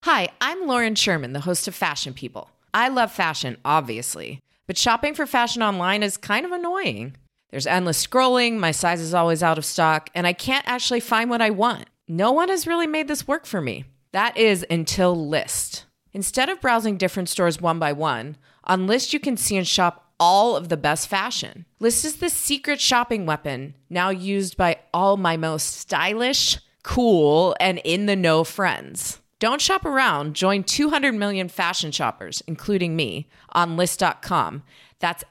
Hi, I'm Lauren Sherman, the host of Fashion People. I love fashion, obviously, but shopping for fashion online is kind of annoying. There's endless scrolling, my size is always out of stock, and I can't actually find what I want. No one has really made this work for me. That is until Lyst. Instead of browsing different stores one by one, on Lyst you can see and shop all of the best fashion. Lyst is the secret shopping weapon now used by all my most stylish, cool, and in-the-know friends. Don't shop around. Join 200 million fashion shoppers, including me, on Lyst.com. That's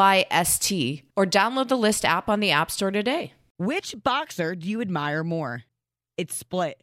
Lyst, or download the Lyst app on the App Store today. Which boxer do you admire more? It's split.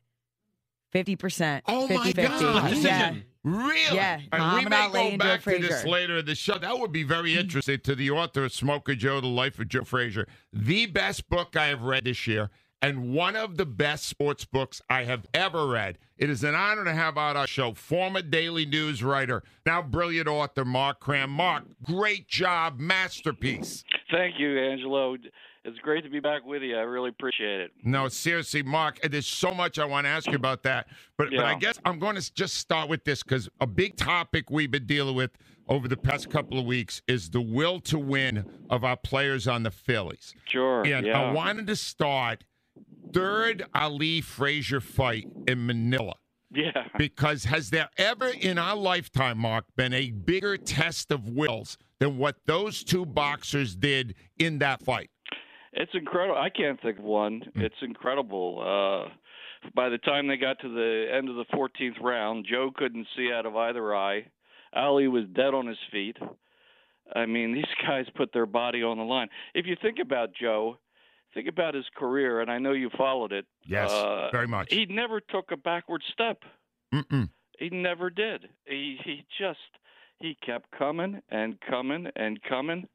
50%. Oh, 50, my 50. God. Yeah. Really? Yeah. And we Muhammad may Ali go and back Joe to this Frazier. later in the show. That would be very interesting to the author of Smoker Joe, The Life of Joe Frazier. The best book I have read this year, and one of the best sports books I have ever read. It is an honor to have on our show former Daily News writer, now brilliant author, Mark Cram. Mark, great job, masterpiece. Thank you, Angelo. It's great to be back with you. I really appreciate it. No, seriously, Mark, there's so much I want to ask you about that. But I guess I'm going to just start with this because a big topic we've been dealing with over the past couple of weeks is the will to win of our players on the Phillies. Sure, And I wanted to start third Ali Frazier fight in Manila. Yeah. Because has there ever in our lifetime, Mark, been a bigger test of wills than what those two boxers did in that fight? It's incredible. I can't think of one. It's incredible. By the time they got to the end of the 14th round, Joe couldn't see out of either eye. Ali was dead on his feet. I mean, these guys put their body on the line. If you think about Joe, think about his career, and I know you followed it. Yes, very much. He never took a backward step. Mm-mm. He never did. He kept coming and coming and coming.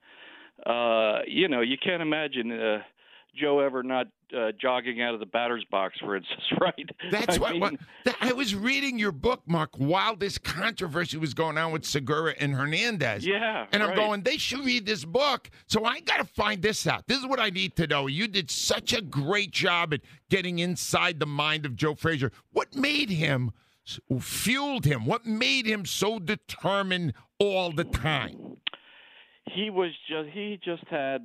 You can't imagine Joe ever not jogging out of the batter's box, for instance, right? That's I was reading your book, Mark, while this controversy was going on with Segura and Hernandez. Yeah, and I'm right. going, they should read this book. So I got to find this out. This is what I need to know. You did such a great job at getting inside the mind of Joe Frazier. What made him, fueled him? What made him so determined all the time? He just had,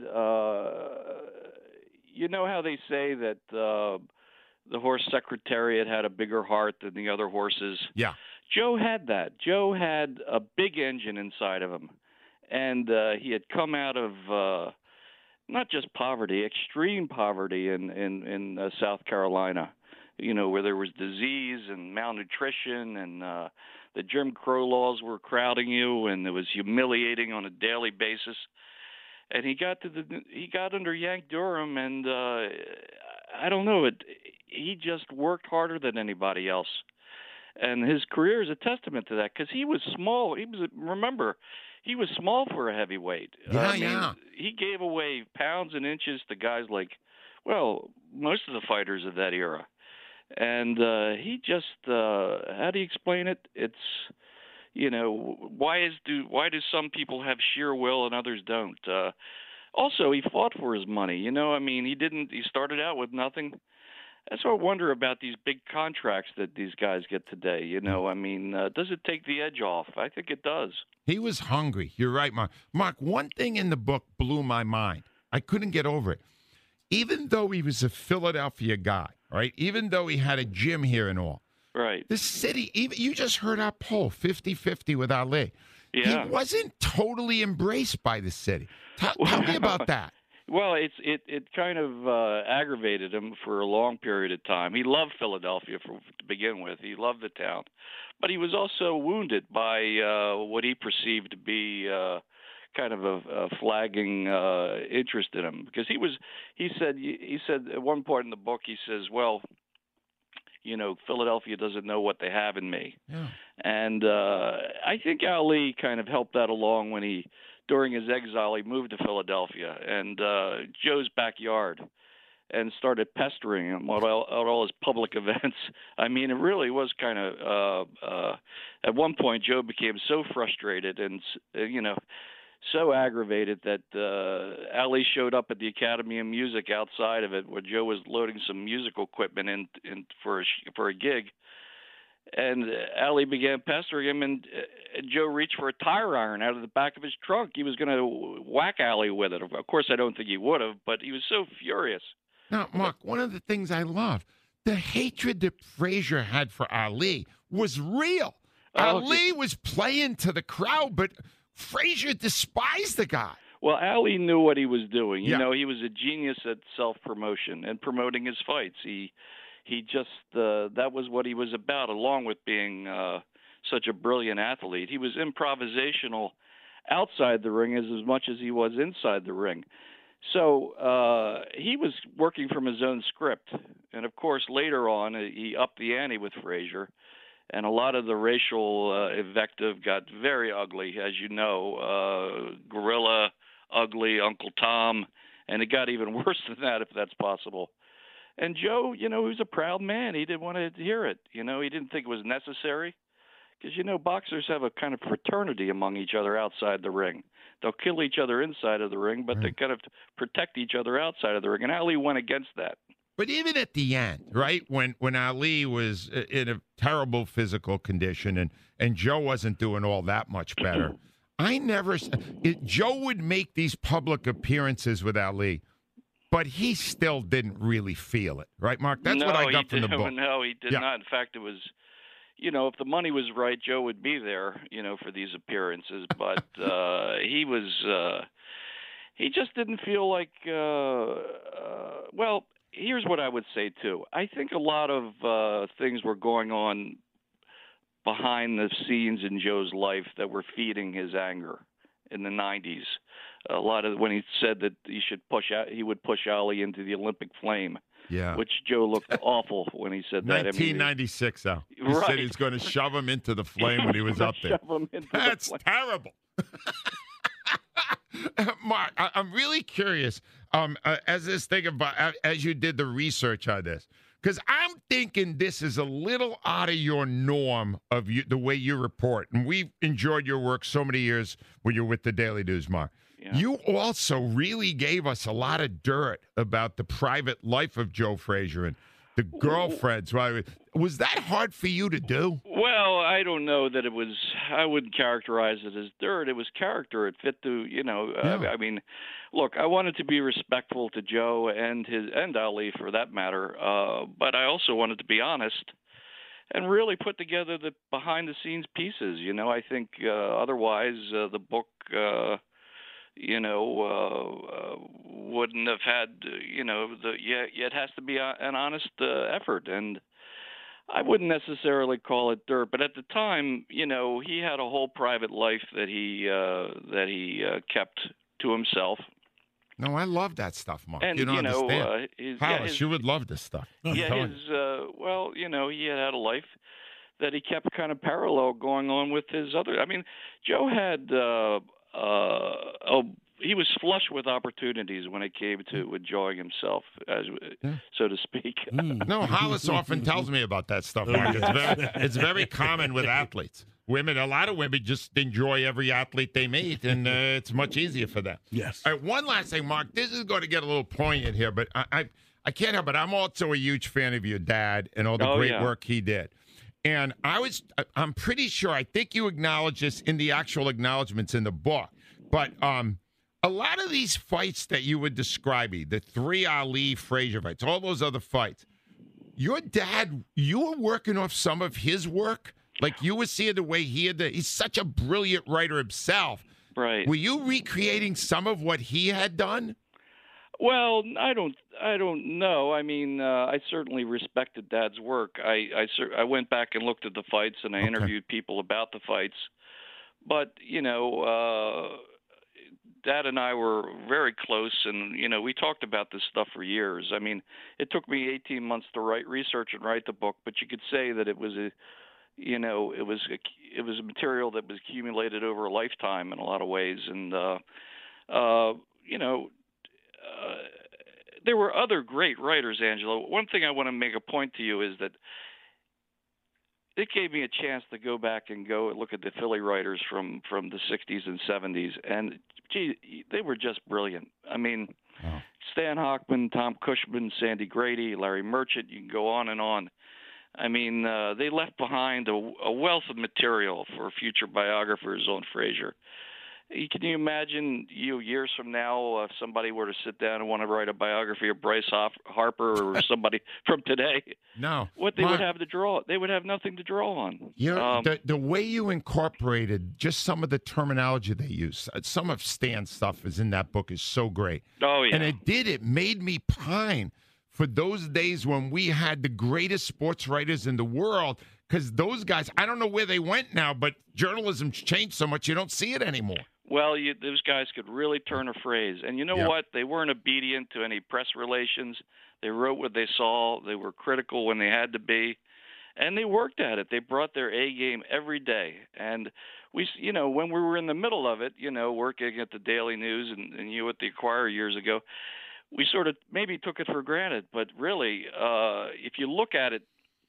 you know how they say that the horse Secretariat had a bigger heart than the other horses? Yeah. Joe had that. Joe had a big engine inside of him. And he had come out of not just poverty, extreme poverty in South Carolina, where there was disease and malnutrition and the Jim Crow laws were crowding you, and it was humiliating on a daily basis. And he got under Yank Durham, and I don't know, he just worked harder than anybody else. And his career is a testament to that because he was small. He was small for a heavyweight. Yeah. He gave away pounds and inches to guys like, most of the fighters of that era. And he just, how do you explain it? It's, why do some people have sheer will and others don't? Also, he fought for his money. He started out with nothing. That's what I wonder about these big contracts that these guys get today. Does it take the edge off? I think it does. He was hungry. You're right, Mark. Mark, one thing in the book blew my mind. I couldn't get over it. Even though he was a Philadelphia guy, right? Even though he had a gym here and all. Right. The city, you just heard our poll, 50-50 with Ali. Yeah. He wasn't totally embraced by the city. Tell me about that. Well, it kind of aggravated him for a long period of time. He loved Philadelphia to begin with. He loved the town. But he was also wounded by what he perceived to be kind of a flagging interest in him, because he said at one point in the book, he says, Philadelphia doesn't know what they have in me. Yeah. And I think Ali kind of helped that along when during his exile, he moved to Philadelphia and Joe's backyard and started pestering him at all his public events. I mean, it really was kind of at one point, Joe became so frustrated and, so aggravated that Ali showed up at the Academy of Music outside of it, where Joe was loading some musical equipment in for a gig, And Ali began pestering him, and Joe reached for a tire iron out of the back of his trunk. He was going to whack Ali with it. Of course, I don't think he would have, but he was so furious. Now, Mark, one of the things I love, the hatred that Frazier had for Ali was real. Ali was playing to the crowd, but Frazier despised the guy. Well, Ali knew what he was doing. You know, he was a genius at self-promotion and promoting his fights. He just that was what he was about, along with being such a brilliant athlete. He was improvisational outside the ring as much as he was inside the ring. So he was working from his own script. And, of course, later on, he upped the ante with Frazier. And a lot of the racial invective got very ugly, as you know. Gorilla, ugly, Uncle Tom. And it got even worse than that, if that's possible. And Joe, he was a proud man. He didn't want to hear it. He didn't think it was necessary. Because, boxers have a kind of fraternity among each other outside the ring. They'll kill each other inside of the ring, but they kind of protect each other outside of the ring. And Ali went against that. But even at the end, right, when Ali was in a terrible physical condition and Joe wasn't doing all that much better, Joe would make these public appearances with Ali, but he still didn't really feel it, right, Mark? That's what I got from the book. No, he did not. In fact, it was, if the money was right, Joe would be there, for these appearances. But he just didn't feel like, well, here's what I would say, too. I think a lot of things were going on behind the scenes in Joe's life that were feeding his anger in the 90s. A lot of when he said that he would push Ali into the Olympic flame, which Joe looked awful when he said that. 1996, though. He said he's going to shove him into the flame when he was up there. That's terrible. Mark, I'm really curious as you did the research on this, because I'm thinking this is a little out of your norm of the way you report, and we've enjoyed your work so many years when you're with the Daily News, Mark. Yeah. You also really gave us a lot of dirt about the private life of Joe Frazier and the girlfriends. Was that hard for you to do? Well, I don't know that it was. I wouldn't characterize it as dirt. It was character. It fit to, I mean, look, I wanted to be respectful to Joe and Ali for that matter, but I also wanted to be honest and really put together the behind-the-scenes pieces. I think otherwise the book. Wouldn't have had, it has to be an honest effort. And I wouldn't necessarily call it dirt, but at the time, he had a whole private life that he kept to himself. No, I love that stuff, Mark. And, you don't understand. Hollis, you would love this stuff. he had a life that he kept kind of parallel going on with his other. I mean, Joe had he was flush with opportunities when it came to enjoying himself, so to speak. No, Hollis often tells me about that stuff, Mark. It's very common with athletes. A lot of women just enjoy every athlete they meet, and it's much easier for them. Yes. All right, one last thing, Mark. This is going to get a little poignant here, but I can't help it. I'm also a huge fan of your dad and all the great work he did. And I'm pretty sure, I think you acknowledge this in the actual acknowledgments in the book, but a lot of these fights that you were describing, the 3 Ali Frazier fights, all those other fights, your dad, you were working off some of his work? Like you were seeing the way he's such a brilliant writer himself. Right. Were you recreating some of what he had done? Well, I don't know. I mean, I certainly respected Dad's work. I went back and looked at the fights, and I interviewed people about the fights. But, Dad and I were very close, and, we talked about this stuff for years. I mean, it took me 18 months to research and write the book, but you could say that it was it was a material that was accumulated over a lifetime in a lot of ways. And, there were other great writers, Angelo. One thing I want to make a point to you is that it gave me a chance to go back and look at the Philly writers from the 60s and 70s. And, gee, they were just brilliant. I mean, Stan Hochman, Tom Cushman, Sandy Grady, Larry Merchant, you can go on and on. I mean, they left behind a wealth of material for future biographers on Frazier. Can you imagine years from now if somebody were to sit down and want to write a biography of Bryce Harper or somebody from today? No. What they would have to draw, they would have nothing to draw on. The way you incorporated just some of the terminology they use, some of Stan's stuff is in that book is so great. Oh, yeah. And it made me pine for those days when we had the greatest sports writers in the world, because those guys, I don't know where they went now, but journalism's changed so much you don't see it anymore. Well, those guys could really turn a phrase. And you know what? They weren't obedient to any press relations. They wrote what they saw. They were critical when they had to be. And they worked at it. They brought their A game every day. And we, when we were in the middle of it, working at the Daily News and you at the Enquirer years ago, we sort of maybe took it for granted. But really, if you look at it,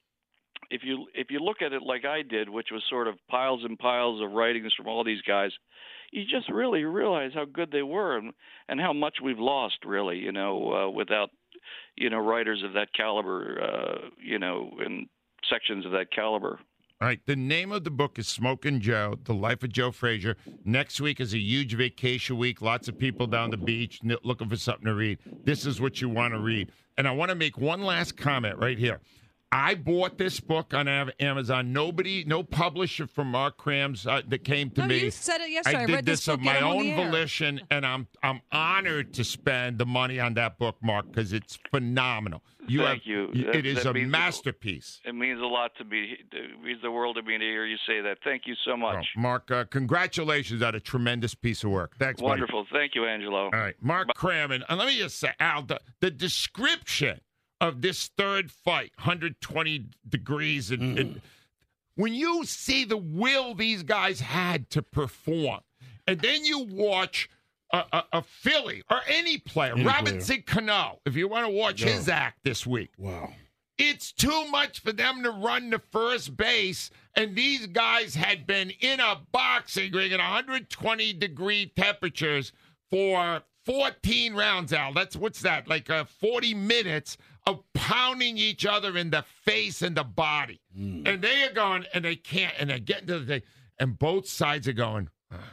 if you look at it like I did, which was sort of piles and piles of writings from all these guys, you just really realize how good they were and how much we've lost, really, without, writers of that caliber, and sections of that caliber. All right. The name of the book is Smokin' Joe, The Life of Joe Frazier. Next week is a huge vacation week. Lots of people down the beach looking for something to read. This is what you want to read. And I want to make one last comment right here. I bought this book on Amazon. No publisher from Mark Krams that came to me. You said it yesterday. I did read this of book my on own the air. volition, and I'm honored to spend the money on that book, Mark, because it's phenomenal. Thank you. It is a masterpiece. It means a lot to me. It means the world to me to hear you say that. Thank you so much. Oh, Mark, congratulations on a tremendous piece of work. Thanks, Wonderful. buddy. Thank you, Angelo. All right, Mark Crammon. And let me just say, Al, the description of this third fight, 120 degrees. And when you see the will these guys had to perform, and then you watch a Philly or any player, Robinson Cano, if you want to watch his act this week. Wow. It's too much for them to run to first base, and these guys had been in a boxing ring at 120-degree temperatures for 14 rounds, Al. What's that? Like 40 minutes of pounding each other in the face and the body. And they are going, and they can't, and they're getting to the thing, and both sides are going,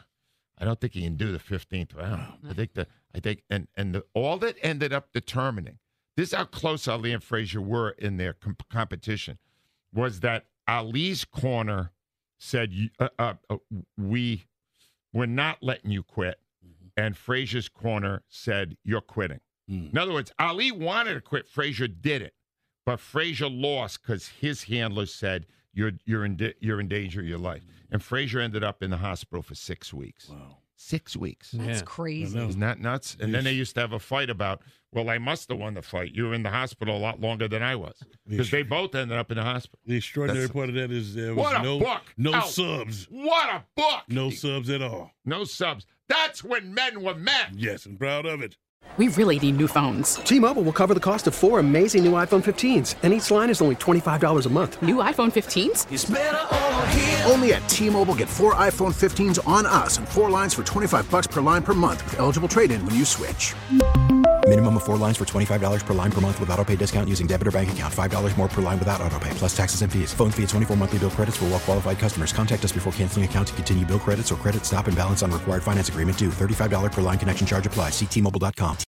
I don't think he can do the 15th round. All that ended up determining, this is how close Ali and Frazier were in their competition, was that Ali's corner said, we're not letting you quit. And Frazier's corner said, you're quitting. In other words, Ali wanted to quit. Frazier did it. But Frazier lost because his handler said, you're in danger of your life. And Frazier ended up in the hospital for 6 weeks. Wow. 6 weeks. That's crazy. Isn't that nuts? And then they used to have a fight about, well, I must have won the fight. You were in the hospital a lot longer than I was. Because they both ended up in the hospital. The extraordinary part of that is there was what a book. No subs. What a book. No subs at all. No subs. That's when men were men. Yes, I'm proud of it. We really need new phones. T-Mobile will cover the cost of 4 amazing new iPhone 15s, and each line is only $25 a month. New iPhone 15s? It's better over here. Only at T-Mobile, get 4 iPhone 15s on us and 4 lines for $25 per line per month with eligible trade-in when you switch. Minimum of 4 lines for $25 per line per month with autopay discount using debit or bank account. $5 more per line without autopay, plus taxes and fees. Phone fee at 24 monthly bill credits for well-qualified customers. Contact us before canceling account to continue bill credits or credit stop and balance on required finance agreement due. $35 per line connection charge applies. See T-Mobile.com.